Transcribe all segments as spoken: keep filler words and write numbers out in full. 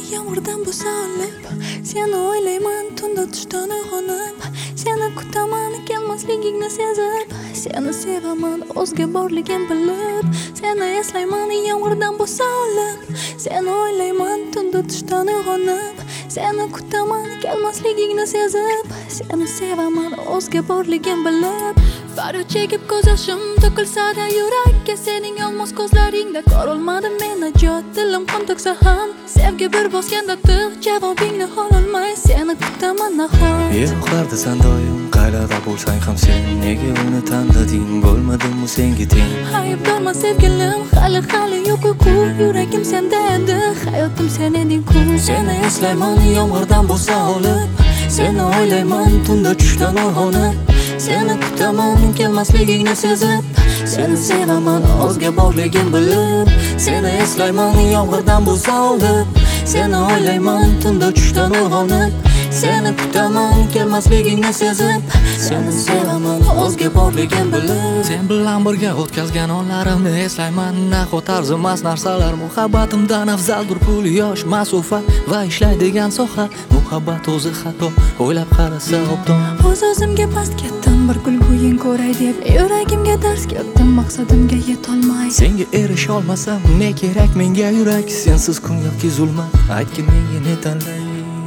yomg'irdan bo'sa olib, seni o'ylayman tunda tushdan uyg'onib, seni kutaman kelmasligingni sezib, seni sevaman o'zga borligim bilib, seni eslayman yomg'irdan bo'sa olib, seni o'ylayman tunda tushdan uyg'onib, seni kutaman kelmasligingni sezib, seni sevaman o'zga borligim bilib. Faryod chekib ko'z yoshim to'kilsa-da yurakka, sening yolg'iz ko'zlaringda ko'rolmadim men najot. Dilim qon to'ksa ham sevgi bir bosganda tig' javobingni ololmay seni kutaman nahot. Yo'qlarda san doim qayerda bo'lsang ham sen nega uni tanlading, bo'lmadimmi senga teng? Aybdorman sevgilim, hali hali yo'q-ku, yuragim senda edi, hayotim sen eding-ku. Seni eslayman yomg'irdan bo'lsa olib, seni o'ylayman tunda tushdan uyg'onib, seni kutaman kelmasligingni sezib, seni sevaman o'zga borligim bilib, seni eslayman yomg'irdan bo'lsa olib, seni o'ylayman tunda tushdan uyg'onib, seni kutaman kelmasligingni sezib, seni sevaman o'zga borligim bilib. Sen bilan birga o'tkazgan onlarimni eslayman, nahot arzimas narsalar muhabbatimdan afzaldir. Pul, yosh, masofat va ishlaydigan soha, muhabbat o'zi xato, o'ylab qarasa obdon. O'z-o'zimga past ketdim, bir kulguyin ko'ray deb, yuragimga dars ketdim, maqsadimga yetolmay. Senga erisha olmasam ne kerak menga yurak, sensiz kun yoki zulmat, aytgin menga ne tanlay.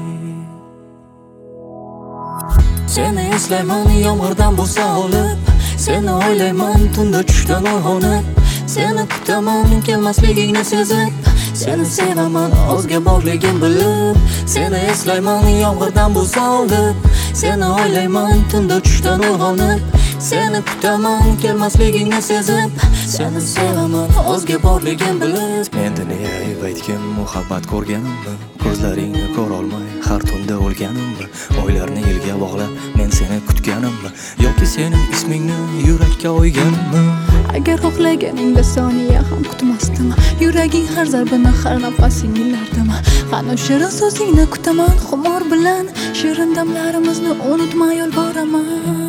Seni eslayman yomg'irdan bo'lsa olib, seni o'ylayman tunda tushdan uyg'onib, seni kutaman kelmasligingni sezib, seni sevaman o'zga borligim bilib, seni eslayman yomg'irdan bo'lsa olib, seni o'ylayman tunda tushdan uyg'onib, seni kutaman kelmasligingni sezib, seni sevaman o'zga borligim bilib. Endi ne ayb aytgin, muhabbat ko'rganimmi, ko'zlaringni ko'rolmay har tunda o'lganimmi, oylarni yilga bog'lab men seni kutganimmi, yoki sening ismingni yurakka o'yganimmi? Agar xohlaganingda soniya ham kutmasdim, yuraging har zarbini, har nafasing yillardimi, qani shirin so'zingni kutaman xumor bilan, shirin damlarimizni unutma yolboraman.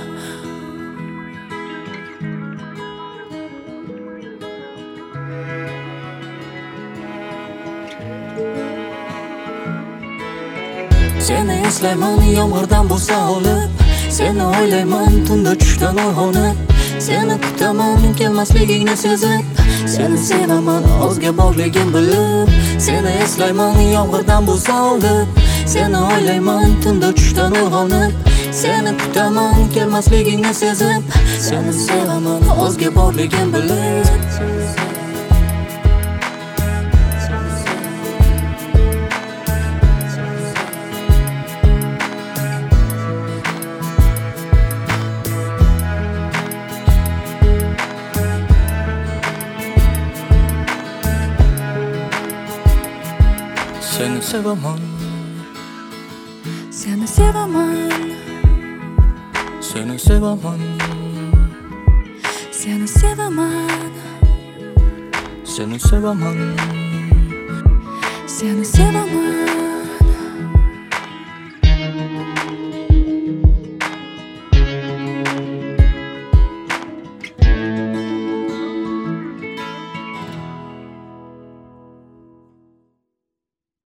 Seni eslayman yomg'irdan bo'lsa olib, seni o'ylayman tunda tushdan uyg'onib, seni kutaman kelmasligingni sezib, seni sevaman o'zga borligim bilib, seni eslayman yomg'irdan bo'lsa olib, seni o'ylayman tunda tushdan uyg'onib, seni kutaman kelmasligingni sezib, seni sevaman o'zga borligim bilib. Seni sevaman, seni sevaman, seni sevaman, seni sevaman, seni sevaman, seni sevaman.